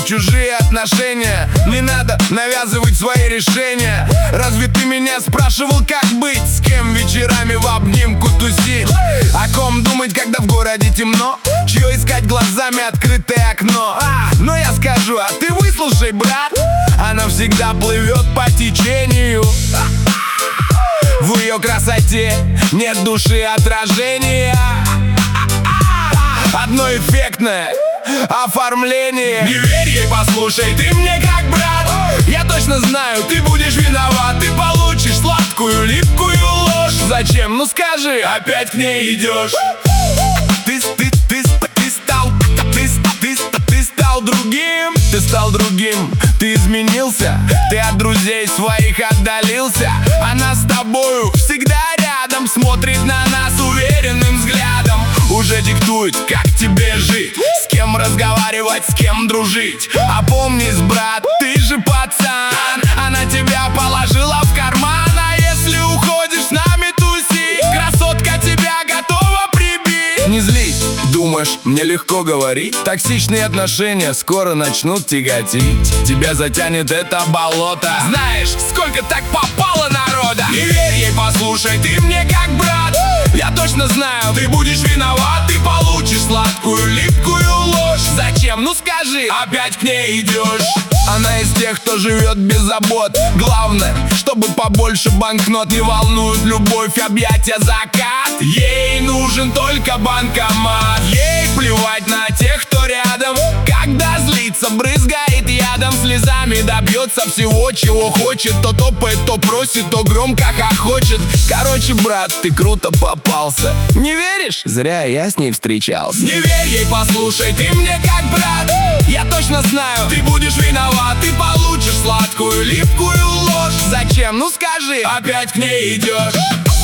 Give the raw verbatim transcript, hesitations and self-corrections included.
в чужие отношения. Не надо навязывать свои решения. Разве ты меня спрашивал, как быть? С кем вечерами в обнимку тусить? О ком думать, когда в городе темно? Чье искать глазами открытое окно? а, Но я скажу, а ты выслушай, брат. Она всегда плывет по течению. В ее красоте нет души отражения. Одно эффектное оформление. Не верь ей, послушай, ты мне как брат. Я точно знаю, ты будешь виноват. Ты получишь сладкую, липкую ложь. Зачем? Ну скажи, опять к ней идешь. Ты, ты, ты, ты стал, ты, ты, ты стал другим. Ты стал другим, ты изменился. Ты от друзей своих отдалился. Она с тобою всегда рядом. Смотрит на нас уверенным взглядом. Уже диктует, как тебе жить, с кем разговаривать, с кем дружить. Опомнись, брат, ты же пацан. Она тебя положила в карман. А если уходишь с нами тусить, красотка тебя готова прибить. Не злись, думаешь, мне легко говорить? Токсичные отношения скоро начнут тяготить. Тебя затянет это болото. Знаешь, сколько так попало народа. Не верь ей, послушай, ты мне как брат. Я точно знаю, ты будешь виноват. Ты получишь сладкую, липкую ложь. Зачем? Ну скажи, опять к ней идешь. Она из тех, кто живет без забот. Главное, чтобы побольше банкнот. Не волнует любовь, объятия, закат. Ей нужен только банкомат. Ей плевать на тех, кто рядом. Когда злится, брызгает ядом. Слезами добьется всего, чего хочет. То топает, то просит, то громко хохочет. Короче, брат, ты круто попался. Не веришь? Зря я с ней встречался. Не верь ей, послушай, ты мне как брат. Я точно знаю, ты будешь виноват. Ты получишь сладкую, липкую ложь. Зачем? Ну скажи, опять к ней идешь.